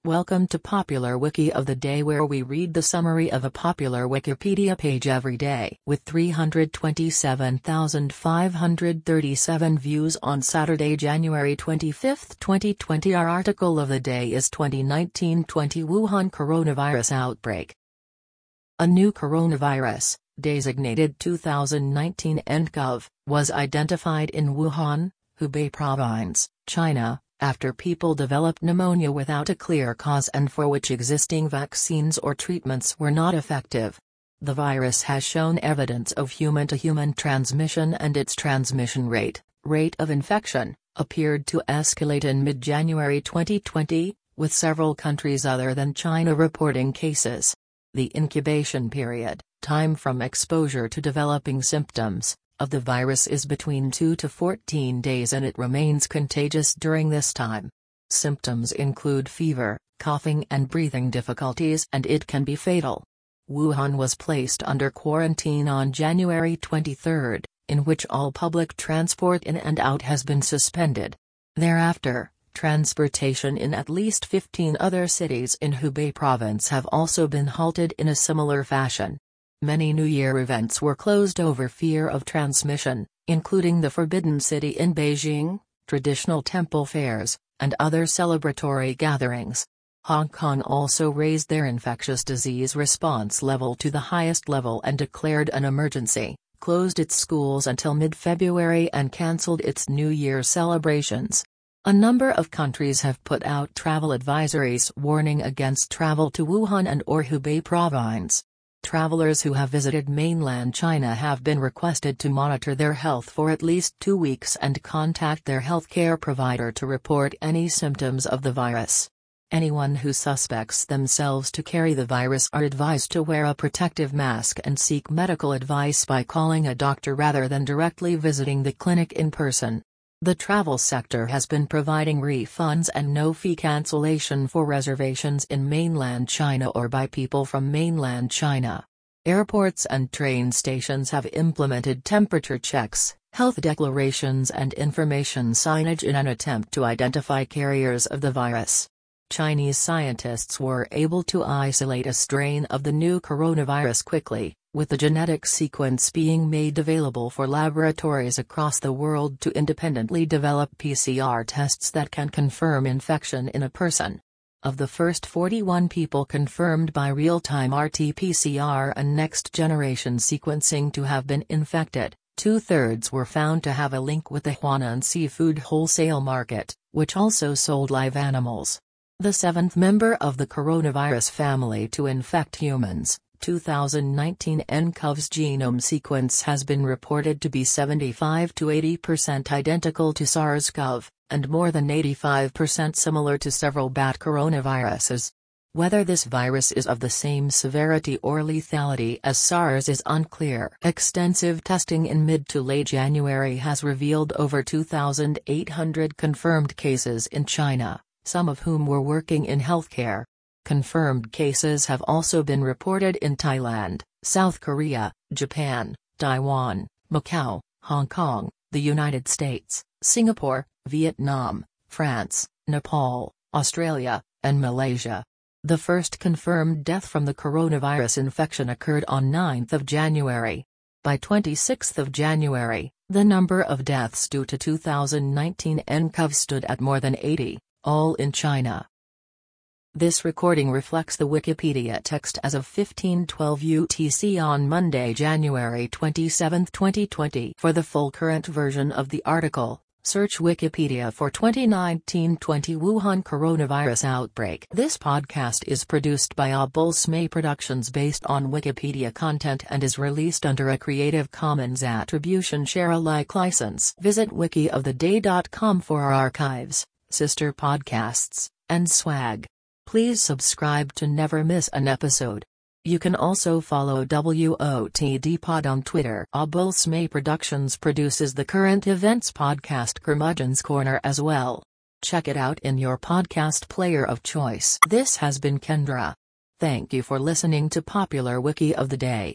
Welcome to Popular Wiki of the Day, where we read the summary of a popular Wikipedia page every day. With 327,537 views on Saturday, January 25, 2020, our article of the day is 2019-20 Wuhan coronavirus outbreak. A new coronavirus, designated 2019 nCoV, was identified in Wuhan, Hubei Province, China, after people developed pneumonia without a clear cause and for which existing vaccines or treatments were not effective. The virus has shown evidence of human-to-human transmission, and its transmission rate of infection, appeared to escalate in mid-January 2020, with several countries other than China reporting cases. The incubation period, time from exposure to developing symptoms, of the virus is between 2 to 14 days, and it remains contagious during this time. Symptoms include fever, coughing and breathing difficulties, and it can be fatal. Wuhan was placed under quarantine on January 23, in which all public transport in and out has been suspended. Thereafter, transportation in at least 15 other cities in Hubei province have also been halted in a similar fashion. Many New Year events were closed over fear of transmission, including the Forbidden City in Beijing, traditional temple fairs, and other celebratory gatherings. Hong Kong also raised their infectious disease response level to the highest level and declared an emergency, closed its schools until mid-February, and cancelled its New Year celebrations. A number of countries have put out travel advisories warning against travel to Wuhan and/or Hubei province. Travelers who have visited mainland China have been requested to monitor their health for at least 2 weeks and contact their healthcare provider to report any symptoms of the virus. Anyone who suspects themselves to carry the virus are advised to wear a protective mask and seek medical advice by calling a doctor rather than directly visiting the clinic in person. The travel sector has been providing refunds and no-fee cancellation for reservations in mainland China or by people from mainland China. Airports and train stations have implemented temperature checks, health declarations and information signage in an attempt to identify carriers of the virus. Chinese scientists were able to isolate a strain of the new coronavirus quickly, with the genetic sequence being made available for laboratories across the world to independently develop PCR tests that can confirm infection in a person. Of the first 41 people confirmed by real-time RT-PCR and next-generation sequencing to have been infected, 2/3 were found to have a link with the Huanan seafood wholesale market, which also sold live animals. The seventh member of the coronavirus family to infect humans, 2019 nCoV's genome sequence has been reported to be 75 to 80% identical to SARS-CoV, and more than 85% similar to several bat coronaviruses. Whether this virus is of the same severity or lethality as SARS is unclear. Extensive testing in mid to late January has revealed over 2,800 confirmed cases in China, some of whom were working in healthcare. Confirmed cases have also been reported in Thailand, South Korea, Japan, Taiwan, Macau, Hong Kong, the United States, Singapore, Vietnam, France, Nepal, Australia, and Malaysia. The first confirmed death from the coronavirus infection occurred on 9 January. By 26 January, the number of deaths due to 2019 nCoV stood at more than 80, all in China. This recording reflects the Wikipedia text as of 15:12 UTC on Monday, January 27, 2020. For the full current version of the article, search Wikipedia for 2019-20 Wuhan coronavirus outbreak. This podcast is produced by Abulsmay Productions based on Wikipedia content and is released under a Creative Commons Attribution Share Alike license. Visit wikioftheday.com for our archives, sister podcasts, and swag. Please subscribe to never miss an episode. You can also follow WOTD Pod on Twitter. Abulsmay Productions produces the current events podcast Curmudgeon's Corner as well. Check it out in your podcast player of choice. This has been Kendra. Thank you for listening to Popular Wiki of the Day.